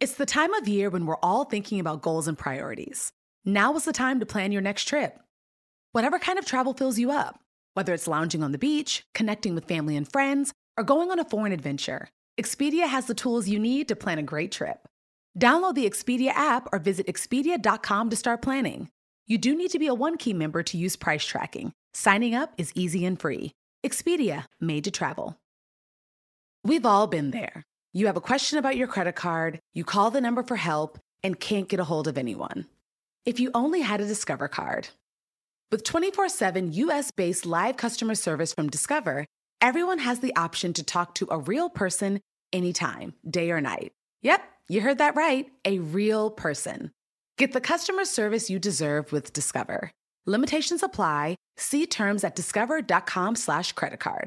It's the time of year when we're all thinking about goals and priorities. Now is the time to plan your next trip. Whatever kind of travel fills you up, whether it's lounging on the beach, connecting with family and friends, or going on a foreign adventure, Expedia has the tools you need to plan a great trip. Download the Expedia app or visit Expedia.com to start planning. You do need to be a One-Key member to use price tracking. Signing up is easy and free. Expedia, made to travel. We've all been there. You have a question about your credit card, you call the number for help, and can't get a hold of anyone. If you only had a Discover card. With 24/7 US-based live customer service from Discover, everyone has the option to talk to a real person anytime, day or night. Yep, you heard that right, a real person. Get the customer service you deserve with Discover. Limitations apply. See terms at discover.com/creditcard.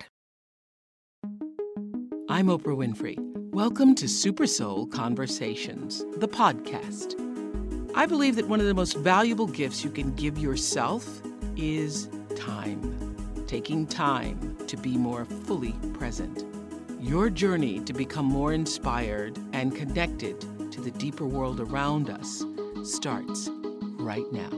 I'm Oprah Winfrey. Welcome to Super Soul Conversations, the podcast. I believe that one of the most valuable gifts you can give yourself is time. Taking time to be more fully present. Your journey to become more inspired and connected to the deeper world around us starts right now.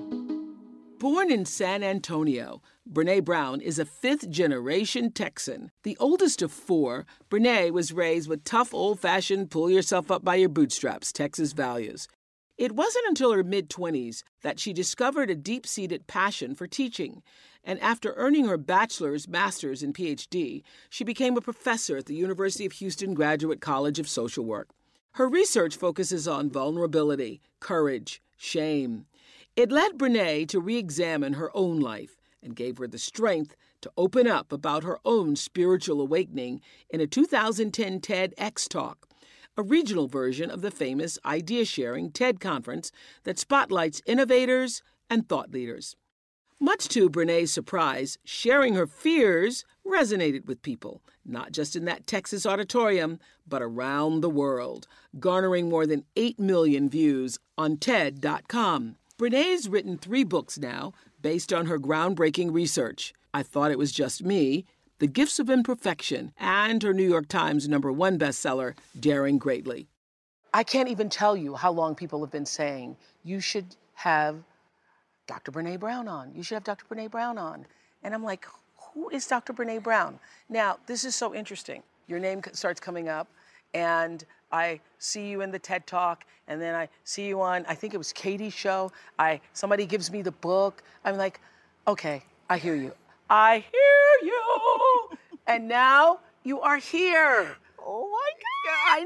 Born in San Antonio, Brené Brown is a fifth-generation Texan. The oldest of four, Brené was raised with tough, old-fashioned, pull-yourself-up-by-your-bootstraps Texas values. It wasn't until her mid-20s that she discovered a deep-seated passion for teaching. And after earning her bachelor's, master's, and PhD, she became a professor at the University of Houston Graduate College of Social Work. Her research focuses on vulnerability, courage, shame. It led Brené to re-examine her own life and gave her the strength to open up about her own spiritual awakening in a 2010 TEDx talk, a regional version of the famous idea-sharing TED conference that spotlights innovators and thought leaders. Much to Brené's surprise, sharing her fears resonated with people, not just in that Texas auditorium, but around the world, garnering more than 8 million views on TED.com. Brené's written 3 books now, based on her groundbreaking research. I Thought It Was Just Me, The Gifts of Imperfection, and her New York Times #1 bestseller, Daring Greatly. I can't even tell you how long people have been saying, you should have Dr. Brené Brown on. You should have Dr. Brené Brown on. And I'm like, who is Dr. Brené Brown? Now, this is so interesting. Your name starts coming up, and I see you in the TED Talk, and then I see you on, I think it was Katie's show. Somebody gives me the book. I'm like, okay, I hear you. I hear you. And now you are here. Oh my God. I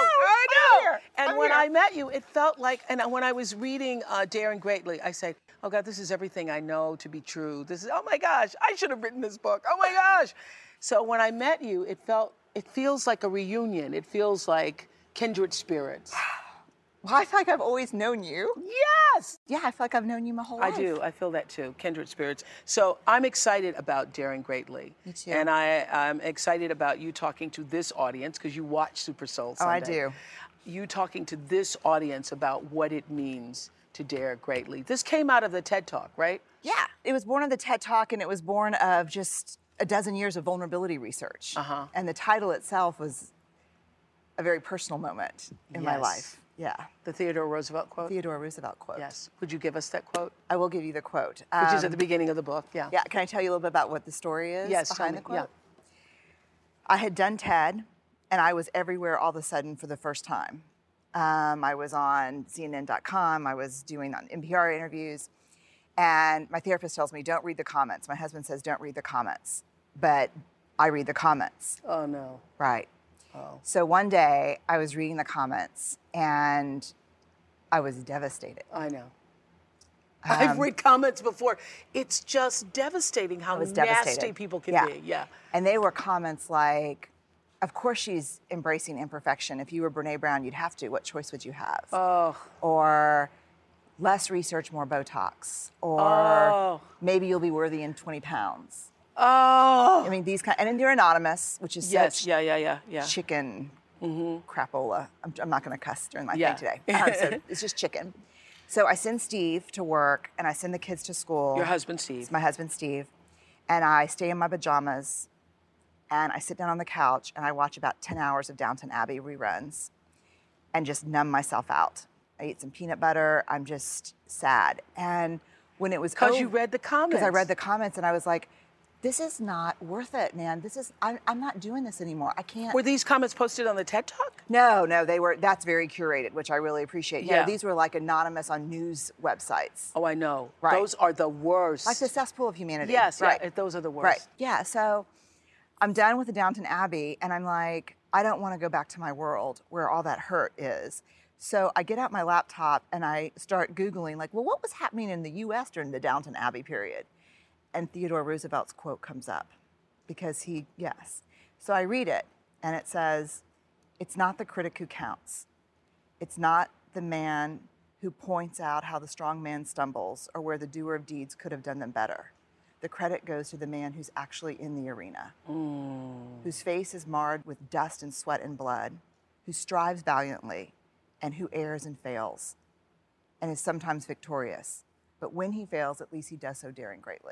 know. And when here. I met you, it felt like, and when I was reading Daring Greatly, I said, oh God, this is everything I know to be true. This is, oh my gosh, I should have written this book. Oh my gosh. So when I met you, it feels like a reunion. It feels like kindred spirits. Well, I feel like I've always known you. Yes! Yeah, I feel like I've known you my whole life. I do. I feel that too. Kindred spirits. So I'm excited about Daring Greatly. Me too. And I'm excited about you talking to this audience, because you watch Super Soul Sunday. Oh, I do. You talking to this audience about what it means to dare greatly. This came out of the TED Talk, right? Yeah, it was born of the TED Talk, and it was born of just a dozen years of vulnerability research. Uh-huh. And the title itself was a very personal moment in my Yes. life. Yeah. The Theodore Roosevelt quote? Theodore Roosevelt quote. Yes. Would you give us that quote? I will give you the quote. Which is at the beginning of the book, yeah. Yeah, can I tell you a little bit about what the story is Yes, behind tell the me, quote? I had done TED, and I was everywhere all of a sudden for the first time. I was on CNN.com, I was doing on NPR interviews, and my therapist tells me, don't read the comments. My husband says, don't read the comments, but I read the comments. Oh, no. Right. Oh. So one day, I was reading the comments, and I was devastated. I know. I've read comments before. It's just devastating how nasty devastated. people can Yeah. be. Yeah. And they were comments like, of course she's embracing imperfection. If you were Brené Brown, you'd have to. What choice would you have? Oh. Or less research, more Botox. Or Oh. maybe you'll be worthy in 20 pounds. Oh. I mean, these kind, and they're anonymous, which is Yes. such Yeah. chicken crapola. I'm not going to cuss during my Yeah. thing today. So it's just chicken. So I send Steve to work, and I send the kids to school. Your husband, Steve. It's my husband, Steve. And I stay in my pajamas, and I sit down on the couch, and I watch about 10 hours of Downton Abbey reruns. and just numb myself out. I ate some peanut butter. I'm just sad. And when it was Because you read the comments. Because I read the comments and I was like, this is not worth it, man. I'm not doing this anymore. I can't. Were these comments posted on the TED Talk? No, that's very curated, which I really appreciate. Yeah. No, these were like anonymous on news websites. Oh, I know. Right. Those are the worst. Like the cesspool of humanity. Yes, right. Yeah, those are the worst. Right, yeah, so I'm done with the Downton Abbey and I'm like, I don't want to go back to my world where all that hurt is. So I get out my laptop and I start Googling like, well, what was happening in the US during the Downton Abbey period? And Theodore Roosevelt's quote comes up because So I read it and it says, it's not the critic who counts. It's not the man who points out how the strong man stumbles or where the doer of deeds could have done them better. The credit goes to the man who's actually in the arena, whose face is marred with dust and sweat and blood, who strives valiantly and who errs and fails and is sometimes victorious. But when he fails, at least he does so daring greatly.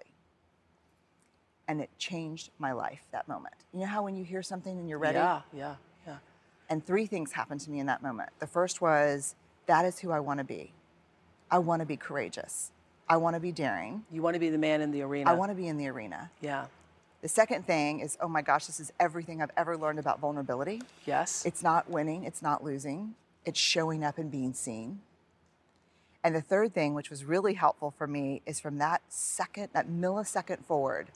And it changed my life, that moment. You know how when you hear something and you're ready? Yeah. And 3 things happened to me in that moment. The first was, that is who I want to be. I want to be courageous. I want to be daring. You want to be the man in the arena. I want to be in the arena. Yeah. The second thing is, oh my gosh, this is everything I've ever learned about vulnerability. Yes. It's not winning, it's not losing. It's showing up and being seen. And the third thing, which was really helpful for me, is from that millisecond forward,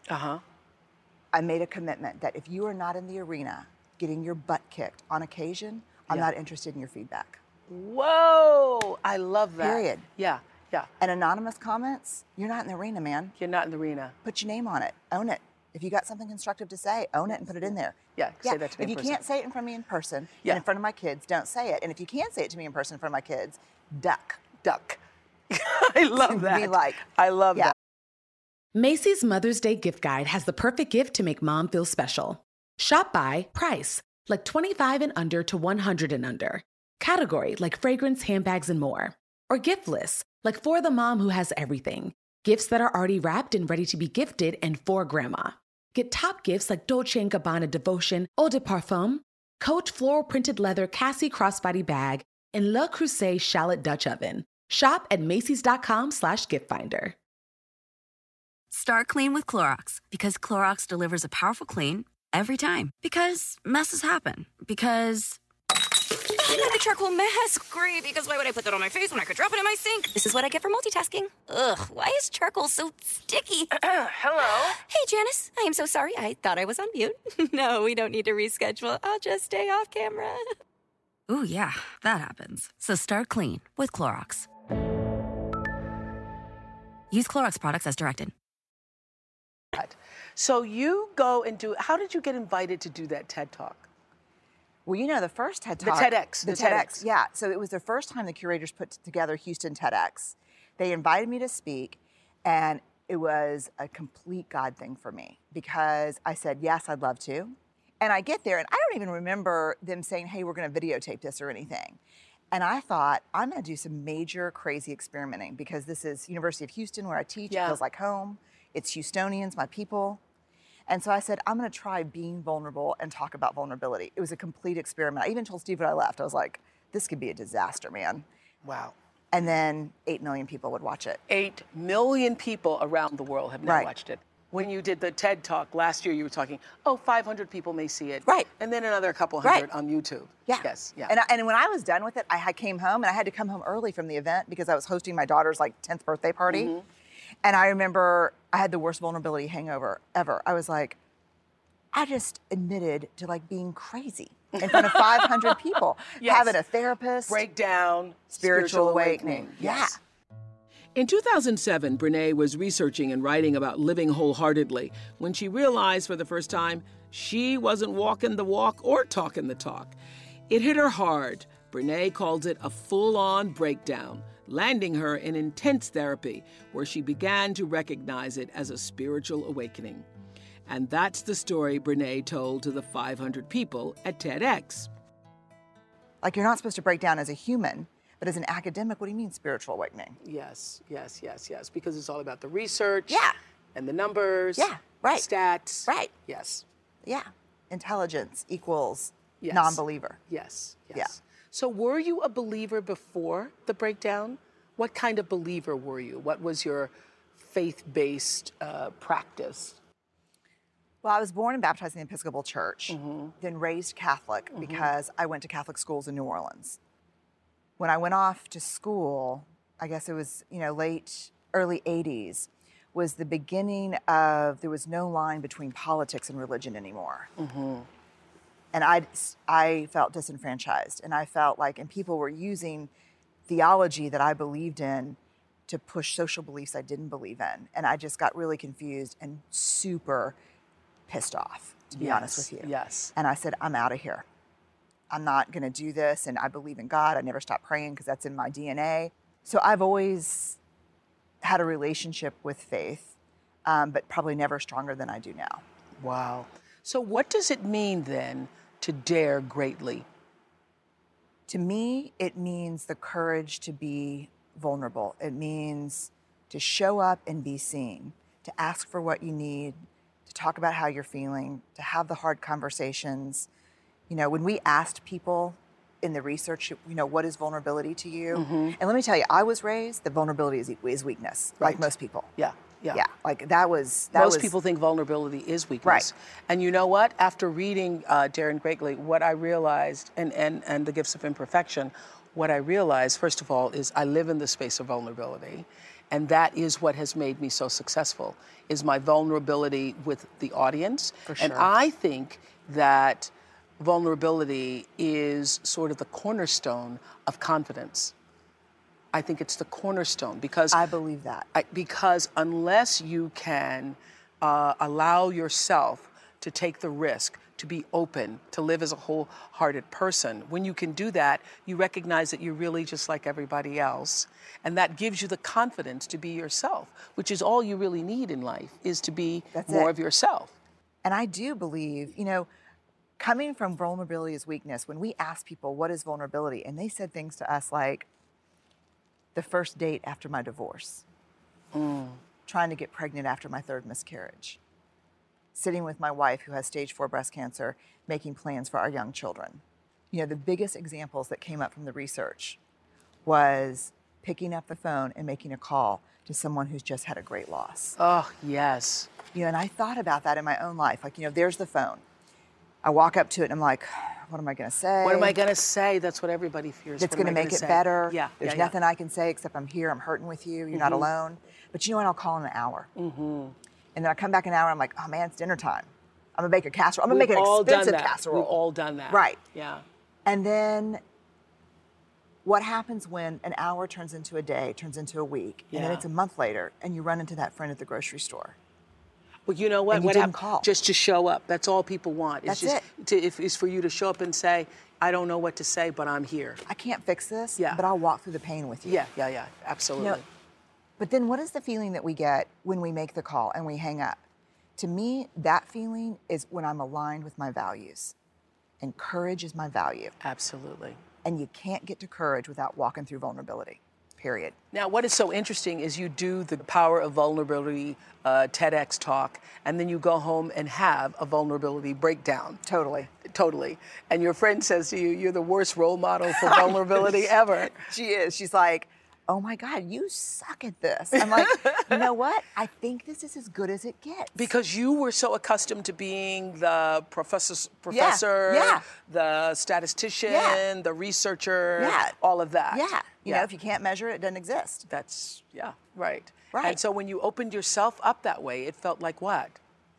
I made a commitment that if you are not in the arena getting your butt kicked on occasion, I'm not interested in your feedback. Whoa, I love that. Period. Yeah. And anonymous comments, you're not in the arena, man. You're not in the arena. Put your name on it. Own it. If you got something constructive to say, own it and put it in there. Yeah, say that to me If in you person. can't say it in front of me in person and in front of my kids, don't say it. And if you can't say it to me in person in front of my kids, duck. I love that. Be like. I love that. Macy's Mother's Day gift guide has the perfect gift to make mom feel special. Shop by price, like 25 and under to 100 and under. Category, like fragrance, handbags, and more. Or gift lists, like for the mom who has everything. Gifts that are already wrapped and ready to be gifted and for grandma. Get top gifts like Dolce & Gabbana Devotion Eau de Parfum, Coach floral printed leather Cassie crossbody bag, and Le Creuset shallot Dutch oven. Shop at Macys.com/giftfinder. Start clean with Clorox because Clorox delivers a powerful clean every time. Because messes happen. Because the charcoal mask. Great, because why would I put that on my face when I could drop it in my sink? This is what I get for multitasking. Ugh, why is charcoal so sticky? Hello? Hey, Janice. I am so sorry. I thought I was on mute. No, we don't need to reschedule. I'll just stay off camera. Ooh, yeah, that happens. So start clean with Clorox. Use Clorox products as directed. So you go and how did you get invited to do that TED Talk? Well, you know, the first TED Talk. The TEDx. The TEDx, yeah. So it was the first time the curators put together Houston TEDx. They invited me to speak, and it was a complete God thing for me because I said, yes, I'd love to. And I get there, and I don't even remember them saying, hey, we're going to videotape this or anything. And I thought, I'm going to do some major crazy experimenting because this is University of Houston where I teach. Yeah. It feels like home. It's Houstonians, my people. And so I said, I'm going to try being vulnerable and talk about vulnerability. It was a complete experiment. I even told Steve when I left, I was like, this could be a disaster, man. Wow. And then 8 million people would watch it. 8 million people around the world have now watched it. When you did the TED Talk last year, you were talking, 500 people may see it. Right. And then another couple hundred on YouTube. Yeah. Yes. Yeah. And when I was done with it, I came home, and I had to come home early from the event because I was hosting my daughter's 10th birthday party. Mm-hmm. And I remember I had the worst vulnerability hangover ever. I was like, I just admitted to being crazy in front of 500 people, having a therapist. Breakdown. Spiritual awakening. Yes. In 2007, Brene was researching and writing about living wholeheartedly when she realized for the first time she wasn't walking the walk or talking the talk. It hit her hard. Brene calls it a full-on breakdown, landing her in intense therapy where she began to recognize it as a spiritual awakening. And that's the story Brene told to the 500 people at TEDx. You're not supposed to break down as a human, but as an academic, what do you mean spiritual awakening? Yes. Because it's all about the research. Yeah. And the numbers. Yeah, right. Stats. Right. Yes. Yeah. Intelligence equals non-believer. Yes. Yeah. So were you a believer before the breakdown? What kind of believer were you? What was your faith-based practice? Well, I was born and baptized in the Episcopal Church, then raised Catholic because I went to Catholic schools in New Orleans. When I went off to school, I guess it was, early 80s, was the beginning of, there was no line between politics and religion anymore. And I felt disenfranchised, and I felt like, and people were using theology that I believed in to push social beliefs I didn't believe in. And I just got really confused and super pissed off, to be honest with you. Yes. And I said, I'm out of here. I'm not going to do this. And I believe in God. I never stopped praying because that's in my DNA. So I've always had a relationship with faith, but probably never stronger than I do now. Wow. So what does it mean then to dare greatly? To me, it means the courage to be vulnerable. It means to show up and be seen, to ask for what you need, to talk about how you're feeling, to have the hard conversations. When we asked people in the research, what is vulnerability to you? And let me tell you, I was raised that vulnerability is weakness, like most people. Yeah. Like that was. Most people think vulnerability is weakness. Right. And you know what? After reading Daring Greatly, what I realized, and The Gifts of Imperfection, what I realized, first of all, is I live in the space of vulnerability. And that is what has made me so successful, is my vulnerability with the audience. For sure. And I think that vulnerability is sort of the cornerstone of confidence. I think it's the cornerstone because I believe that. Because unless you can allow yourself to take the risk, to be open, to live as a wholehearted person, when you can do that, you recognize that you're really just like everybody else. And that gives you the confidence to be yourself, which is all you really need in life, is to be more of yourself. And I do believe, coming from vulnerability is weakness, when we ask people, what is vulnerability? And they said things to us like, the first date after my divorce, trying to get pregnant after my third miscarriage, sitting with my wife who has stage 4 breast cancer, making plans for our young children. The biggest examples that came up from the research was picking up the phone and making a call to someone who's just had a great loss. Oh, yes. And I thought about that in my own life. Like, there's the phone. I walk up to it and I'm like, what am I going to say? What am I going to say? That's what everybody fears. That's going to make it better. Yeah. There's nothing I can say except I'm here. I'm hurting with you. You're not alone. But you know what? I'll call in an hour. And then I come back an hour. I'm like, oh man, it's dinner time. I'm going to make a casserole. I'm going to make an expensive casserole. We've all done that. Right. Yeah. And then what happens when an hour turns into a day, turns into a week, and then it's a month later, and you run into that friend at the grocery store? Well, you know what? And you didn't call. Just to show up. That's all people want. That's It's for you to show up and say, I don't know what to say, but I'm here. I can't fix this, Yeah. but I'll walk through the pain with you. Yeah. Absolutely. But then what is the feeling that we get when we make the call and we hang up? To me, that feeling is when I'm aligned with my values. And courage is my value. Absolutely. And you can't get to courage without walking through vulnerability, period. Now, what is so interesting is you do the Power of Vulnerability TEDx talk, and then you go home and have a vulnerability breakdown. Totally. And your friend says to you, you're the worst role model for vulnerability ever. She is. She's like, oh my God, you suck at this. I'm like, you know what? I think this is as good as it gets. Because you were so accustomed to being the professor, the statistician, the researcher, all of that. Yeah. If you can't measure it, it doesn't exist. That's, right. Right. And so when you opened yourself up that way, it felt like what?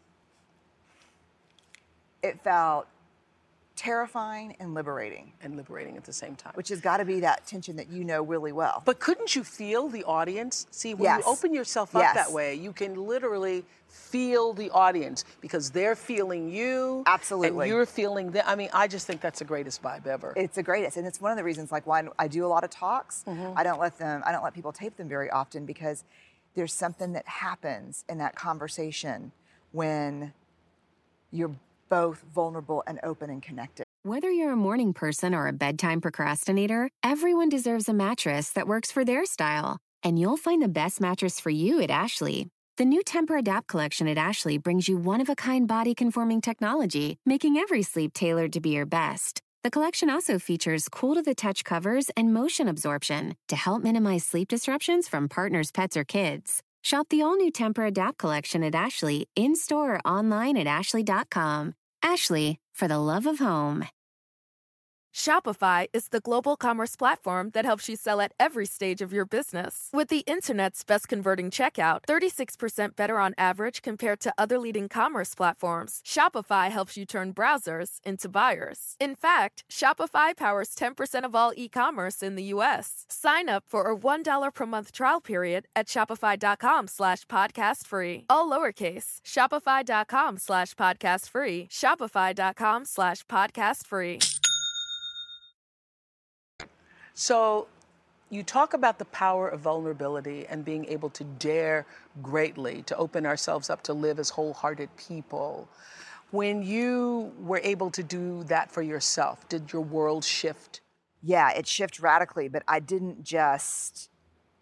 It felt terrifying and liberating. And liberating at the same time. Which has got to be that tension that you know really well. But couldn't you feel the audience? See, when you open yourself up that way, you can literally feel the audience because they're feeling you. Absolutely. And you're feeling them. I mean, I just think that's the greatest vibe ever. It's the greatest. And it's one of the reasons like why I do a lot of talks. I don't let people tape them very often because there's something that happens in that conversation when you're both vulnerable and open and connected. Whether you're a morning person or a bedtime procrastinator, everyone deserves a mattress that works for their style. And you'll find the best mattress for you at Ashley. The new Temper-Adapt collection at Ashley brings you one-of-a-kind body-conforming technology, making every sleep tailored to be your best. The collection also features cool-to-the-touch covers and motion absorption to help minimize sleep disruptions from partners, pets, or kids. Shop the all-new Tempur-Adapt collection at Ashley in-store or online at ashley.com. Ashley, for the love of home. Shopify is the global commerce platform that helps you sell at every stage of your business. With the internet's best converting checkout, 36% better on average compared to other leading commerce platforms, Shopify helps you turn browsers into buyers. In fact, Shopify powers 10% of all e-commerce in the U.S. Sign up for a $1 per month trial period at shopify.com/podcast free. All lowercase, shopify.com/podcast free, shopify.com/podcast free. So you talk about the power of vulnerability and being able to dare greatly, to open ourselves up to live as wholehearted people. When you were able to do that for yourself, did your world shift? Yeah, it shifted radically, but I didn't just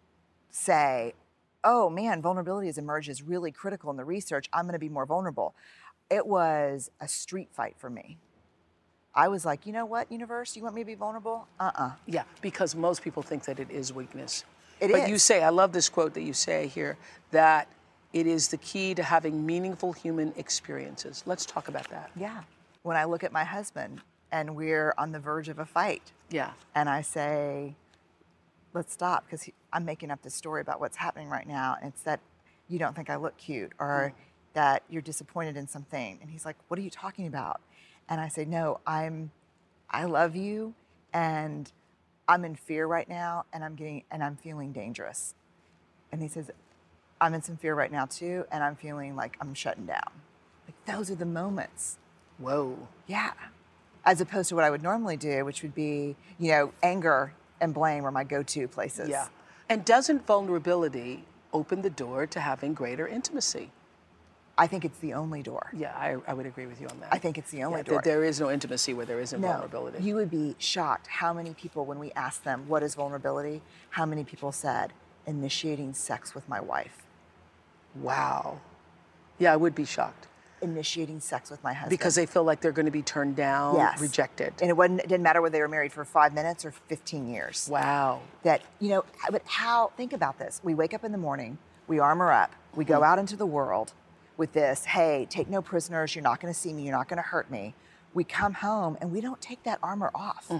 say, oh man, vulnerability has emerged as really critical in the research. I'm going to be more vulnerable. It was a street fight for me. I was like, you know what, universe, you want me to be vulnerable? Yeah, because most people think that it is weakness. It But is. you say, I love this quote that you say here, that it is the key to having meaningful human experiences. Let's talk about that. Yeah. When I look at my husband and we're on the verge of a fight, Yeah. and I say, let's stop, because I'm making up this story about what's happening right now, and it's that you don't think I look cute, or that you're disappointed in something. And he's like, what are you talking about? And I say, no, I love you, and I'm in fear right now, and I'm feeling dangerous. And he says, I'm in some fear right now too, and I'm feeling like I'm shutting down. Like, those are the moments. Whoa. Yeah. As opposed to what I would normally do, which would be, anger and blame are my go-to places. Yeah. And doesn't vulnerability open the door to having greater intimacy? I think it's the only door. Yeah, I would agree with you on that. I think it's the only Yeah, door. There is no intimacy where there isn't No, vulnerability. you would be shocked how many people, when we asked them, what is vulnerability, how many people said, initiating sex with my wife. Wow. Yeah, I would be shocked. Initiating sex with my husband. Because they feel like they're going to be turned down, Yes. rejected. And it didn't matter whether they were married for 5 minutes or 15 years. Wow. That, but think about this. We wake up in the morning, we armor up, we go out into the world with this, hey, take no prisoners, you're not going to see me, you're not going to hurt me. We come home and we don't take that armor off.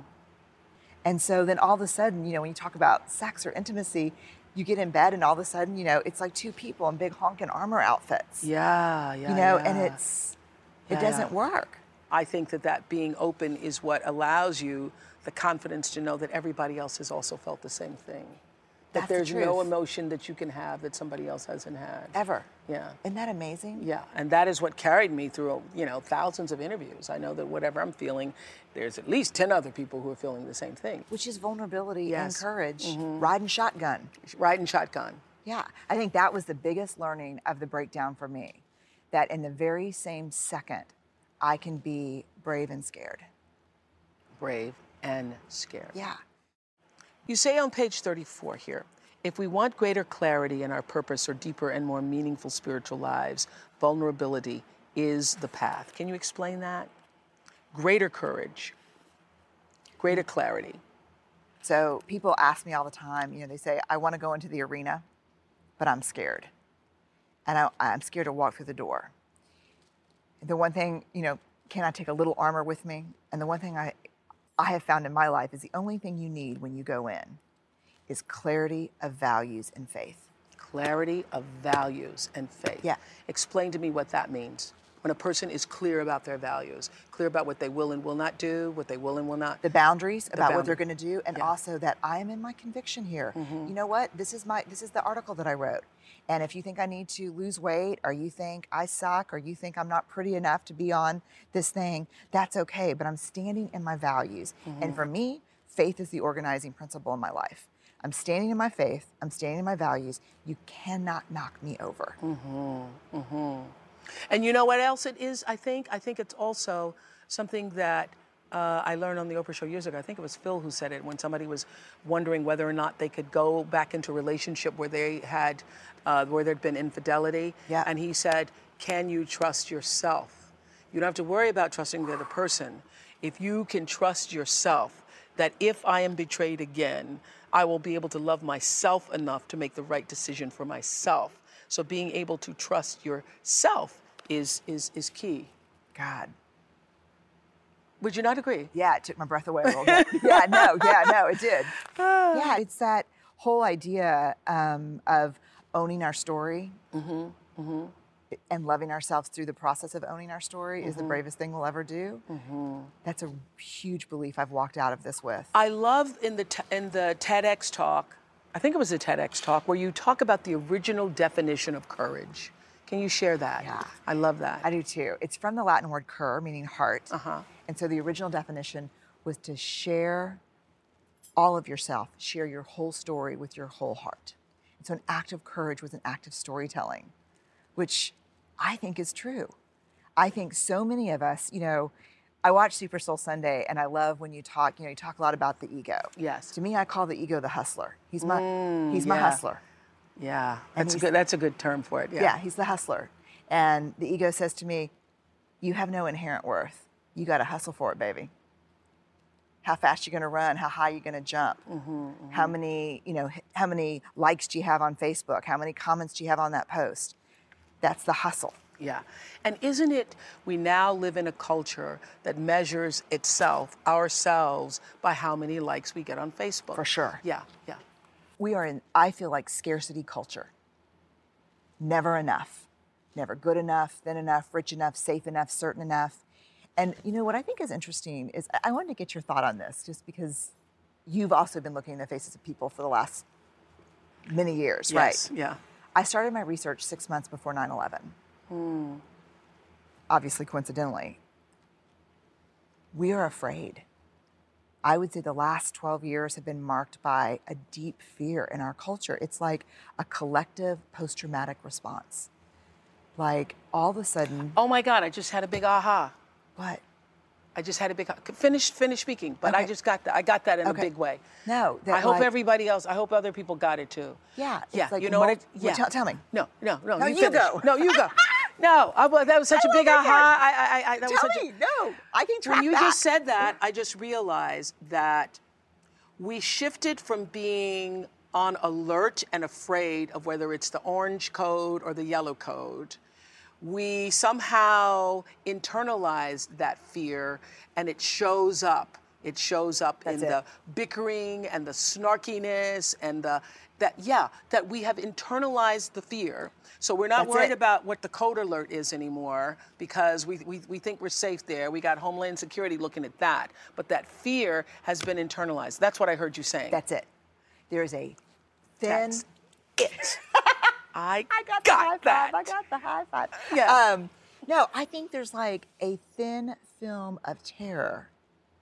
And so then all of a sudden, when you talk about sex or intimacy, you get in bed and all of a sudden, it's like two people in big honking armor outfits. Yeah. And it doesn't work. I think that being open is what allows you the confidence to know that everybody else has also felt the same thing. That That's the there's no truth. emotion that you can have that somebody else hasn't had. Ever. Yeah. Isn't that amazing? Yeah, and that is what carried me through, thousands of interviews. I know that whatever I'm feeling, there's at least 10 other people who are feeling the same thing. Which is vulnerability Yes. and courage, riding shotgun. Riding shotgun. Yeah, I think that was the biggest learning of the breakdown for me, that in the very same second, I can be brave and scared. Brave and scared. Yeah. You say on page 34 here, if we want greater clarity in our purpose or deeper and more meaningful spiritual lives, vulnerability is the path. Can you explain that? Greater courage, greater clarity. So people ask me all the time, they say, I want to go into the arena, but I'm scared. And I'm scared to walk through the door. The one thing, can I take a little armor with me? And the one thing I have found in my life is the only thing you need when you go in is clarity of values and faith. Clarity of values and faith. Yeah. Explain to me what that means. When a person is clear about their values, clear about what they will and will not do, what they will and will not. The boundaries about what they're boundary. going to do, and Yeah. also that I am in my conviction here. You know what? This is the article that I wrote. And if you think I need to lose weight, or you think I suck, or you think I'm not pretty enough to be on this thing, that's okay. But I'm standing in my values. And for me, faith is the organizing principle in my life. I'm standing in my faith. I'm standing in my values. You cannot knock me over. And you know what else it is, I think? I think it's also something that I learned on the Oprah Show years ago. I think it was Phil who said it when somebody was wondering whether or not they could go back into a relationship where they had, where there'd been infidelity. Yeah. And he said, can you trust yourself? You don't have to worry about trusting the other person. if you can trust yourself that if I am betrayed again, I will be able to love myself enough to make the right decision for myself. So being able to trust yourself is key. God. Would you not agree? Yeah, it took my breath away a little bit. Yeah, no, it did. Yeah, it's that whole idea of owning our story and loving ourselves through the process of owning our story is the bravest thing we'll ever do. That's a huge belief I've walked out of this with. I love in the TEDx talk, I think it was a TEDx talk, where you talk about the original definition of courage. Can you share that? Yeah. I love that. I do too. It's from the Latin word cur, meaning heart. And so the original definition was to share all of yourself, share your whole story with your whole heart. And so an act of courage was an act of storytelling, which I think is true. I think so many of us, I watch Super Soul Sunday and I love when you talk a lot about the ego. Yes. To me, I call the ego the hustler. He's my hustler. Yeah, that's a good term for it. Yeah, he's the hustler. And the ego says to me, you have no inherent worth. You got to hustle for it, baby. How fast you going to run? How high you going to jump? How many likes do you have on Facebook? How many comments do you have on that post? That's the hustle. Yeah. And isn't it, we now live in a culture that measures ourselves, by how many likes we get on Facebook. For sure. Yeah. We are in, I feel like, scarcity culture. Never enough. Never good enough, thin enough, rich enough, safe enough, certain enough. And what I think is interesting is, I wanted to get your thought on this, just because you've also been looking in the faces of people for the last many years, right? Yeah. I started my research 6 months before 9/11. Obviously, coincidentally. We are afraid. I would say the last 12 years have been marked by a deep fear in our culture. It's like a collective post-traumatic response. Like, all of a sudden... Oh my God, I just had a big aha. What? I just had a big... Finish speaking, but okay. I just got that. I got that in a big way. No. I hope everybody else, I hope other people got it too. Yeah. Yeah, like you know what? Well, tell me. No, you go. No, you go. No, that was such a big aha. No, I can track When you that. just said that, I just realized that we shifted from being on alert and afraid of whether it's the orange code or the yellow code. We somehow internalized that fear, and it shows up. It shows up in the bickering and the snarkiness and that we have internalized the fear. So we're not worried about what the code alert is anymore, because we think we're safe there. We got Homeland Security looking at that. But that fear has been internalized. That's what I heard you saying. That's it. There is a thin... That's it. I got the high five. I got the high five. Yeah. No, I think there's like a thin film of terror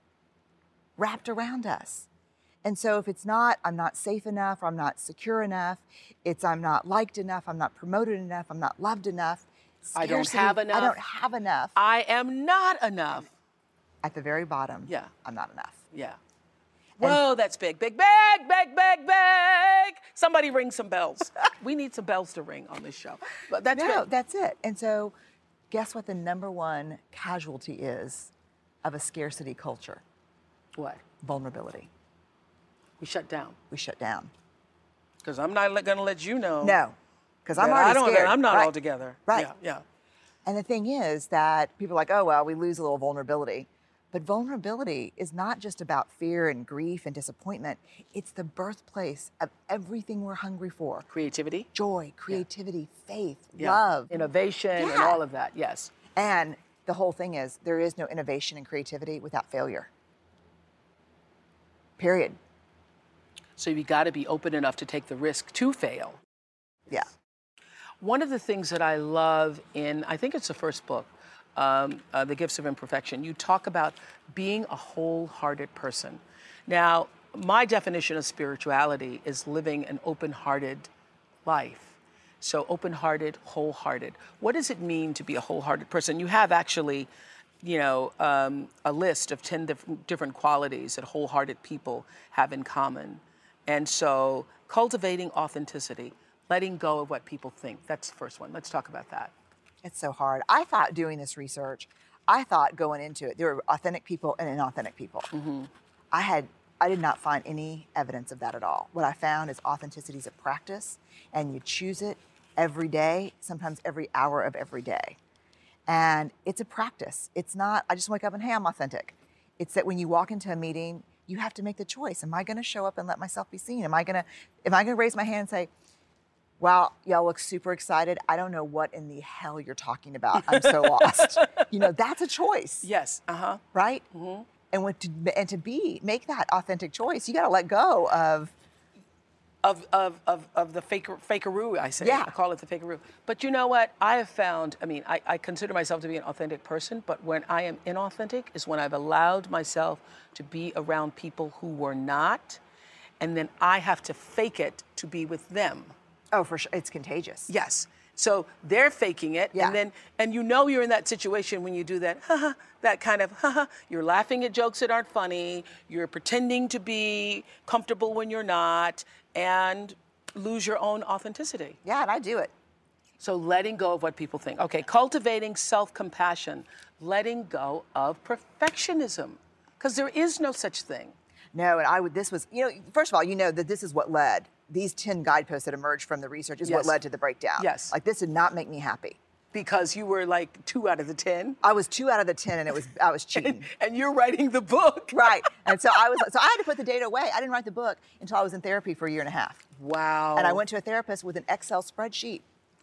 wrapped around us. And so if it's not, I'm not safe enough, or I'm not secure enough, it's I'm not liked enough, I'm not promoted enough, I'm not loved enough. I don't have enough. I don't have enough. I am not enough. At the very bottom, yeah, I'm not enough. Yeah. Whoa, that's big, big, big, big, big, big. Somebody ring some bells. We need some bells to ring on this show. But that's big. That's it. And so guess what the number one casualty is of a scarcity culture? What? Vulnerability. We shut down. We shut down. Because I'm not going to let you know. No, because I'm already scared. I'm not all together. Right. Yeah. And the thing is that people are like, oh, well, we lose a little vulnerability. But vulnerability is not just about fear and grief and disappointment. It's the birthplace of everything we're hungry for. Creativity. Joy, creativity, faith, love. Innovation and all of that, yes. And the whole thing is, there is no innovation and creativity without failure. Period. So you've got to be open enough to take the risk to fail. Yeah. One of the things that I love in, I think it's the first book, The Gifts of Imperfection, you talk about being a wholehearted person. Now, my definition of spirituality is living an open-hearted life. So open-hearted, wholehearted. What does it mean to be a wholehearted person? You have actually, a list of 10 different qualities that wholehearted people have in common. And so cultivating authenticity, letting go of what people think. That's the first one. Let's talk about that. It's so hard. I thought doing this research, I thought going into it, there were authentic people and inauthentic people. I did not find any evidence of that at all. What I found is authenticity is a practice, and you choose it every day, sometimes every hour of every day. And it's a practice. It's not, I just wake up and, hey, I'm authentic. It's that when you walk into a meeting, you have to make the choice. Am I gonna show up and let myself be seen? Am I gonna raise my hand and say, wow, y'all look super excited. I don't know what in the hell you're talking about. I'm so lost. That's a choice. Yes. Right? And make that authentic choice, you got to let go of the fakeroo, I say. Yeah. I call it the fakeroo. But you know what? I have found, I consider myself to be an authentic person, but when I am inauthentic is when I've allowed myself to be around people who were not, and then I have to fake it to be with them. Oh, for sure. It's contagious. Yes. So they're faking it, Yeah. and you're in that situation when you do that, that kind of, you're laughing at jokes that aren't funny, you're pretending to be comfortable when you're not, and lose your own authenticity. Yeah, and I do it. So letting go of what people think. Okay, cultivating self-compassion, letting go of perfectionism, because there is no such thing. No, and this was, first of all, that this is what led. These 10 guideposts that emerged from the research is what led to the breakdown. Yes. Like, this did not make me happy. Because you were like 2 out of the 10. I was 2 out of the 10, and I was cheating. And you're writing the book. Right. And so I had to put the data away. I didn't write the book until I was in therapy for a year and a half. Wow. And I went to a therapist with an Excel spreadsheet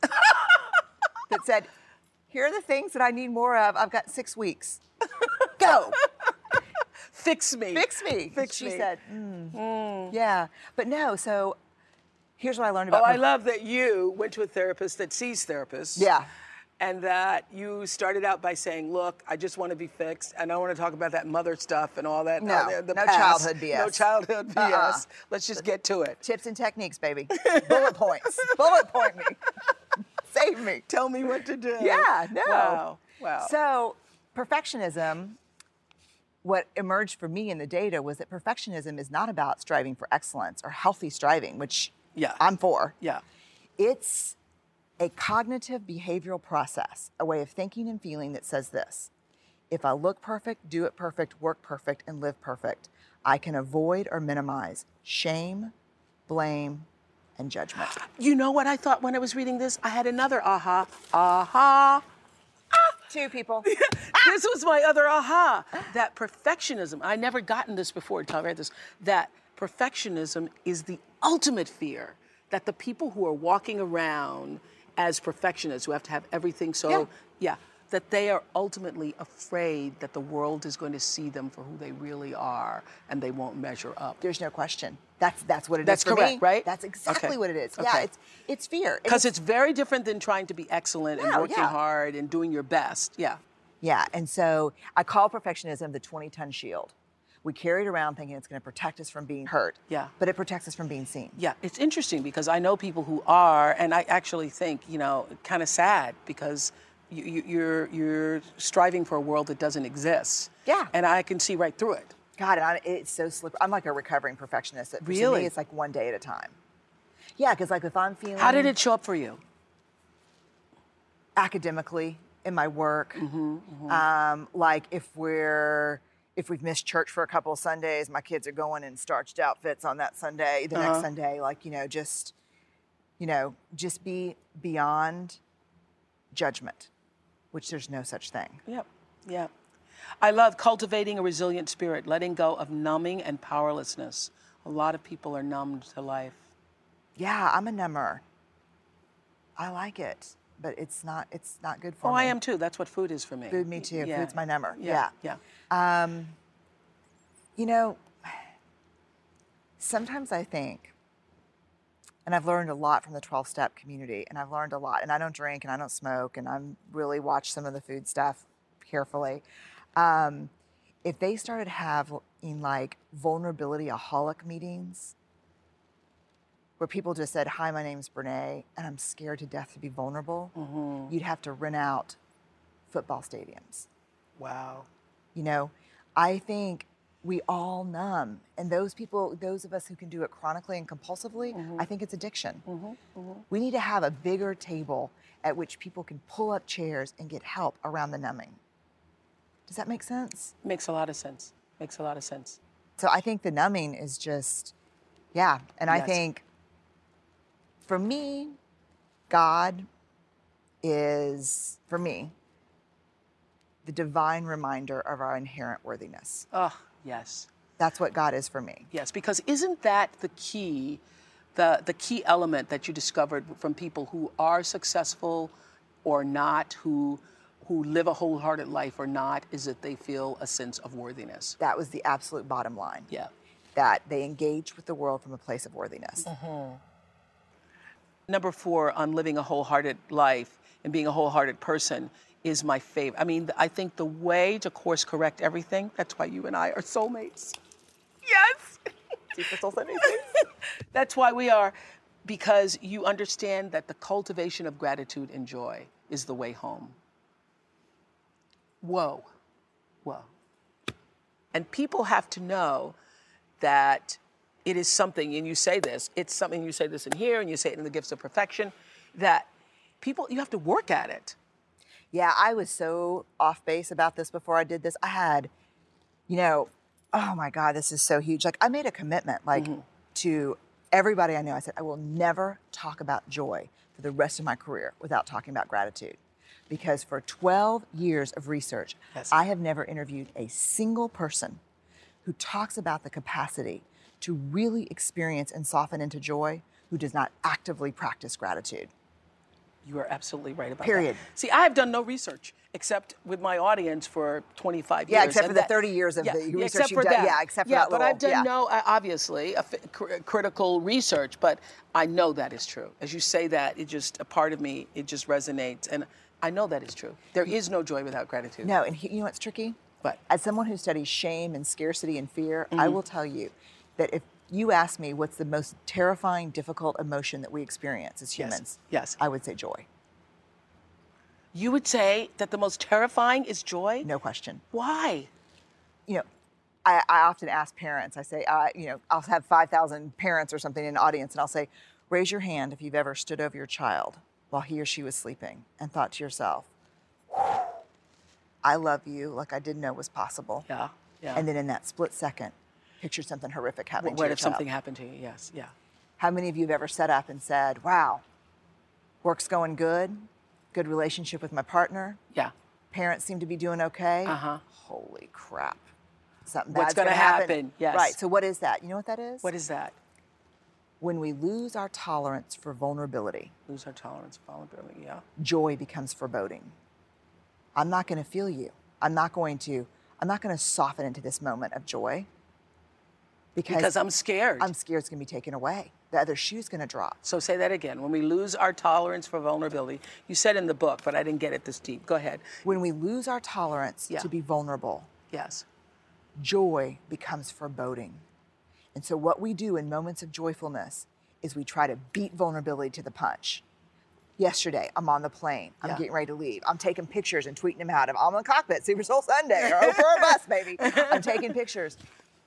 that said, here are the things that I need more of. I've got 6 weeks. Go. Fix me. Fix me. Fix she me. said, yeah. But no, so here's what I learned about. Oh, I love that you went to a therapist that sees therapists. Yeah. And that you started out by saying, look, I just want to be fixed. I don't want to talk about that mother stuff and all that. No, the no past. childhood BS. No childhood BS. Let's just get to it. Tips and techniques, baby. Bullet points. Bullet point me. Save me. Tell me what to do. Yeah, no. Wow. So perfectionism, what emerged for me in the data was that perfectionism is not about striving for excellence or healthy striving, which I'm for. Yeah. It's a cognitive behavioral process, a way of thinking and feeling that says this: if I look perfect, do it perfect, work perfect, and live perfect, I can avoid or minimize shame, blame, and judgment. You know what I thought when I was reading this? I had another aha. 2 people. This was my other aha. That perfectionism, I never gotten this before until I read this, that perfectionism is the ultimate fear. That the people who are walking around as perfectionists, who have to have everything that they are ultimately afraid that the world is going to see them for who they really are, and they won't measure up. There's no question. That's what it That's is for correct, me. right? That's exactly Okay. what it is. Okay. Yeah, it's fear. Because it's very different than trying to be excellent and No, working yeah. hard and doing your best. Yeah. Yeah, and so I call perfectionism the 20-ton shield. We carry it around thinking it's going to protect us from being hurt. Yeah. But it protects us from being seen. Yeah, it's interesting because I know people who are, and I actually think, kind of sad because you're striving for a world that doesn't exist. Yeah. And I can see right through it. God, and it's so slippery. I'm like a recovering perfectionist. To Really? me, it's like one day at a time. Yeah, because like if I'm feeling... How did it show up for you? Academically, in my work. Like if we've missed church for a couple of Sundays, my kids are going in starched outfits on that Sunday, the next Sunday, just be beyond judgment, which there's no such thing. Yep. Yeah. I love cultivating a resilient spirit, letting go of numbing and powerlessness. A lot of people are numbed to life. Yeah, I'm a number. I like it, but it's not good for me. Oh, I am too. That's what food is for me. Food, me too. Yeah. Food's my number. Yeah. Sometimes I think, and I've learned a lot from the 12-step community, and I've learned a lot, and I don't drink and I don't smoke, and I'm really watch some of the food stuff carefully. If they started having like vulnerability-aholic meetings, where people just said, hi, my name's Brene, and I'm scared to death to be vulnerable, you'd have to rent out football stadiums. Wow. I think we all numb. And those of us who can do it chronically and compulsively, I think it's addiction. We need to have a bigger table at which people can pull up chairs and get help around the numbing. Does that make sense? Makes a lot of sense. Makes a lot of sense. So I think the numbing is just, yeah. And I Yes. think for me, God is, for me, the divine reminder of our inherent worthiness. Oh, yes. That's what God is for me. Yes, because isn't that the key, the key element that you discovered from people who are successful or not, who live a wholehearted life or not, is that they feel a sense of worthiness. That was the absolute bottom line. Yeah. That they engage with the world from a place of worthiness. Number 4 on living a wholehearted life and being a wholehearted person is my favorite. I mean, I think the way to course correct everything, that's why you and I are soulmates. Yes. Super Soul Sunday. That's why we are, because you understand that the cultivation of gratitude and joy is the way home. Whoa. Whoa. And people have to know that it is something, and you say this, it's something, you say this in here, and you say it in the Gifts of Perfection, that people, you have to work at it. Yeah, I was so off base about this before I did this. I had, you know, oh my God, this is so huge. Like I made a commitment, like to everybody I know. I said, I will never talk about joy for the rest of my career without talking about gratitude. Because for 12 years of research, Yes. I have never interviewed a single person who talks about the capacity to really experience and soften into joy who does not actively practice gratitude. You are absolutely right about Period. that. See, I have done no research except with my audience for 25 Yeah, years. except and for the that- 30 years of the research except you've for done. that. Yeah, except for yeah, that but I've little- done no, obviously, critical research, but I know that is true. As you say that, it just, a part of me, it just resonates. And I know that is true. There is no joy without gratitude. No, and you know what's tricky? What? As someone who studies shame and scarcity and fear, I will tell you that if you ask me what's the most terrifying, difficult emotion that we experience as humans, Yes. I would say joy. You would say that the most terrifying is joy? No question. Why? You know, I often ask parents, I say, you know, I'll have 5,000 parents or something in the audience, and I'll say, raise your hand if you've ever stood over your child while he or she was sleeping and thought to yourself, I love you like I didn't know was possible. Yeah, yeah. And then in that split second, picture something horrific happening to What your if child. something happened to you? Yes, yeah. How many of you have ever sat up and said, wow, work's going good, good relationship with my partner, Yeah. parents seem to be doing okay? Uh-huh. Holy crap. Something What's bad's gonna gonna happen? Yes. Right, so what is that? You know what that is? What is that? When we lose our tolerance for vulnerability, Lose our tolerance for vulnerability, yeah. joy becomes foreboding. I'm not gonna feel you. I'm not gonna soften into this moment of joy Because I'm scared. I'm scared it's gonna be taken away. The other shoe's gonna drop. So say that again. When we lose our tolerance for vulnerability, you said in the book, but I didn't get it this deep. Go ahead. When we lose our tolerance Yeah. to be vulnerable, Yes. joy becomes foreboding. And so what we do in moments of joyfulness is we try to beat vulnerability to the punch. Yesterday, I'm on the plane. I'm Yeah. getting ready to leave. I'm taking pictures and tweeting them out of I'm on the cockpit, Super Soul Sunday, or over a bus, baby. I'm taking pictures.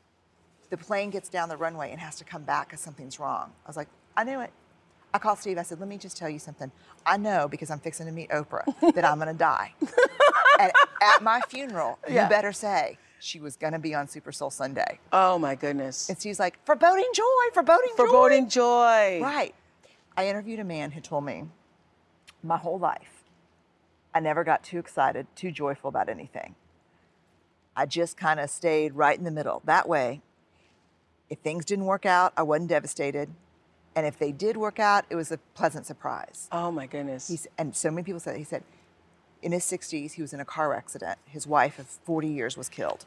The plane gets down the runway and has to come back because something's wrong. I was like, I knew it. I called Steve. I said, let me just tell you something. I know because I'm fixing to meet Oprah that I'm going to die. And at my funeral, Yeah. you better say she was going to be on Super Soul Sunday. Oh my goodness. And Steve's like, foreboding joy, foreboding joy. Foreboding joy. Right. I interviewed a man who told me my whole life, I never got too excited, too joyful about anything. I just kind of stayed right in the middle. That way, if things didn't work out, I wasn't devastated. And if they did work out, it was a pleasant surprise. Oh my goodness. And so many people said, he said, in his 60s, he was in a car accident. His wife of 40 years was killed.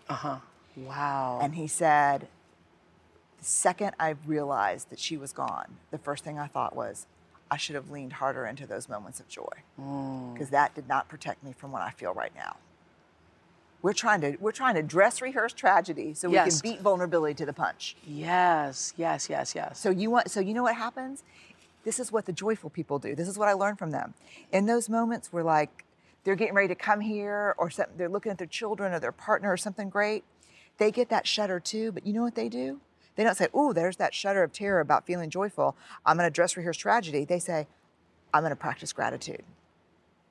Wow. And he said, the second I realized that she was gone, the first thing I thought was, I should have leaned harder into those moments of joy. Because that did not protect me from what I feel right now. We're trying to dress rehearse tragedy so we Yes. can beat vulnerability to the punch. Yes, yes, yes, yes. So you know what happens? This is what the joyful people do. This is what I learned from them. In those moments where like they're getting ready to come here or something, they're looking at their children or their partner or something great, they get that shudder too. But you know what they do? They don't say, "Ooh, there's that shudder of terror about feeling joyful. I'm going to dress rehearse tragedy." They say, "I'm going to practice gratitude."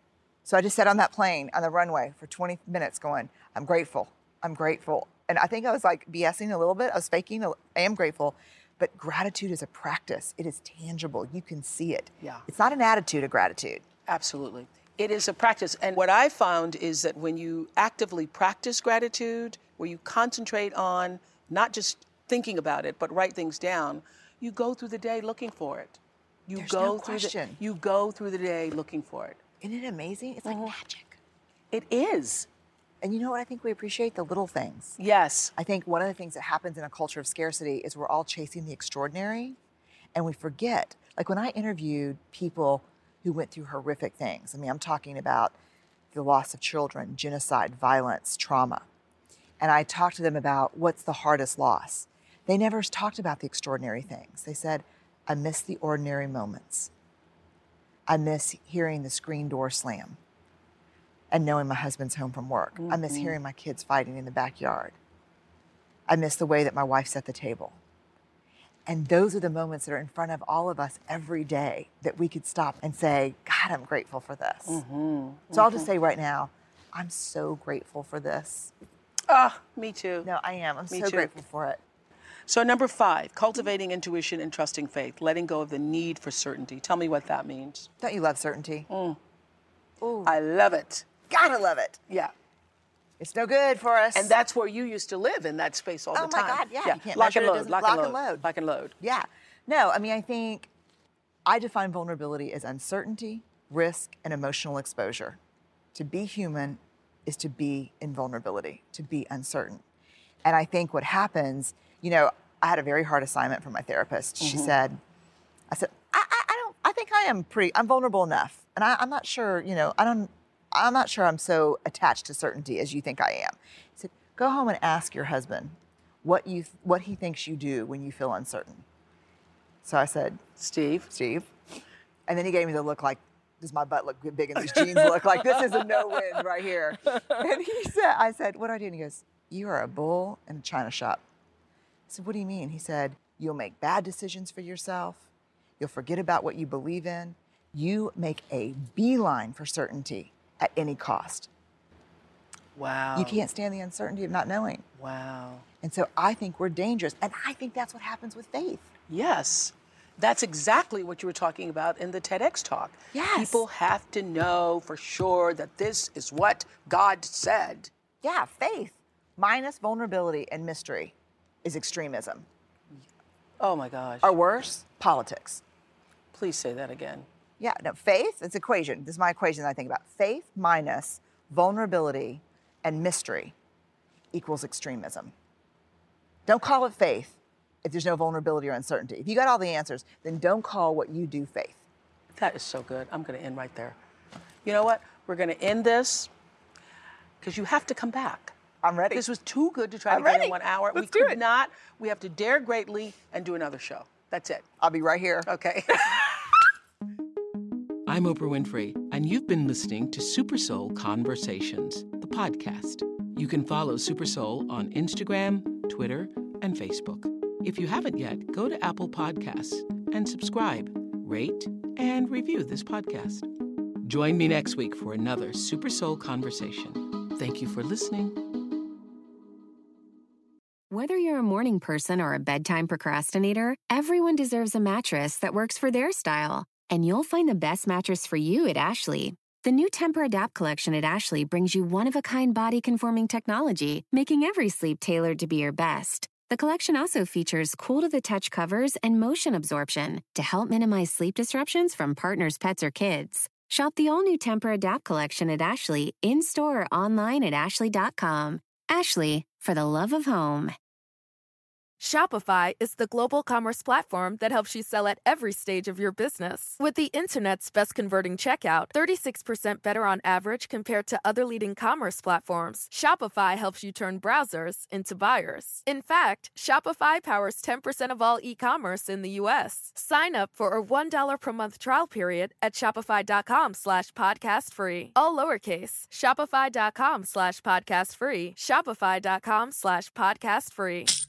So I just sat on that plane on the runway for 20 minutes going, I'm grateful. I'm grateful. And I think I was like BSing a little bit. I was faking. I am grateful. But gratitude is a practice. It is tangible. You can see it. Yeah. It's not an attitude of gratitude. Absolutely. It is a practice. And what I found is that when you actively practice gratitude, where you concentrate on not just thinking about it, but write things down, you go through the day looking for it. There's no question. You go through the day looking for it. Isn't it amazing? It's like magic. It is. And you know what? I think we appreciate the little things. Yes. I think one of the things that happens in a culture of scarcity is we're all chasing the extraordinary and we forget. Like when I interviewed people who went through horrific things, I mean, I'm talking about the loss of children, genocide, violence, trauma. And I talked to them about what's the hardest loss. They never talked about the extraordinary things. They said, I miss the ordinary moments. I miss hearing the screen door slam and knowing my husband's home from work. I miss hearing my kids fighting in the backyard. I miss the way that my wife set the table. And those are the moments that are in front of all of us every day that we could stop and say, God, I'm grateful for this. So I'll just say right now, I'm so grateful for this. Me too. No, I am. I'm Me so too. grateful for it. So number 5, cultivating intuition and trusting faith, letting go of the need for certainty. Tell me what that means. Don't you love certainty? Ooh. I love it. Gotta love it. Yeah. It's no good for us. And that's where you used to live, in that space all the time. Oh my God, yeah. You can't Lock measure and it, load, doesn't- lock and load. Lock and load. Yeah. No, I mean, I think I define vulnerability as uncertainty, risk, and emotional exposure. To be human is to be in vulnerability, to be uncertain. And I think what happens, you know, I had a very hard assignment from my therapist. She said, I think I'm vulnerable enough. And I'm not sure, you know, I'm not sure I'm so attached to certainty as you think I am. He said, go home and ask your husband what he thinks you do when you feel uncertain. So I said, Steve. And then he gave me the look like, does my butt look big and these jeans look like this is a no-win right here? And I said, what do I do? And he goes, you are a bull in a china shop. I said, what do you mean? He said, you'll make bad decisions for yourself. You'll forget about what you believe in. You make a beeline for certainty at any cost. Wow. You can't stand the uncertainty of not knowing. Wow. And so I think we're dangerous. And I think that's what happens with faith. Yes. That's exactly what you were talking about in the TEDx talk. Yes. People have to know for sure that this is what God said. Yeah, faith minus vulnerability and mystery is extremism. Oh my gosh. Or worse, politics. Please say that again. Yeah, no, faith, it's equation. This is my equation that I think about. Faith minus vulnerability and mystery equals extremism. Don't call it faith if there's no vulnerability or uncertainty. If you got all the answers, then don't call what you do faith. That is so good. I'm going to end right there. You know what? We're going to end this because you have to come back. I'm ready. This was too good to try to get in 1 hour. Let's do it. Not. We have to dare greatly and do another show. That's it. I'll be right here. Okay. I'm Oprah Winfrey, and you've been listening to Super Soul Conversations, the podcast. You can follow Super Soul on Instagram, Twitter, and Facebook. If you haven't yet, go to Apple Podcasts and subscribe, rate, and review this podcast. Join me next week for another Super Soul Conversation. Thank you for listening. Whether you're a morning person or a bedtime procrastinator, everyone deserves a mattress that works for their style. And you'll find the best mattress for you at Ashley. The new Tempur-Adapt collection at Ashley brings you one-of-a-kind body-conforming technology, making every sleep tailored to be your best. The collection also features cool-to-the-touch covers and motion absorption to help minimize sleep disruptions from partners, pets, or kids. Shop the all-new Tempur-Adapt collection at Ashley, in-store or online at ashley.com. Ashley, for the love of home. Shopify is the global commerce platform that helps you sell at every stage of your business. With the internet's best converting checkout, 36% better on average compared to other leading commerce platforms, Shopify helps you turn browsers into buyers. In fact, Shopify powers 10% of all e-commerce in the U.S. Sign up for a $1 per month trial period at shopify.com/podcastfree. All lowercase, shopify.com/podcastfree, shopify.com/podcastfree.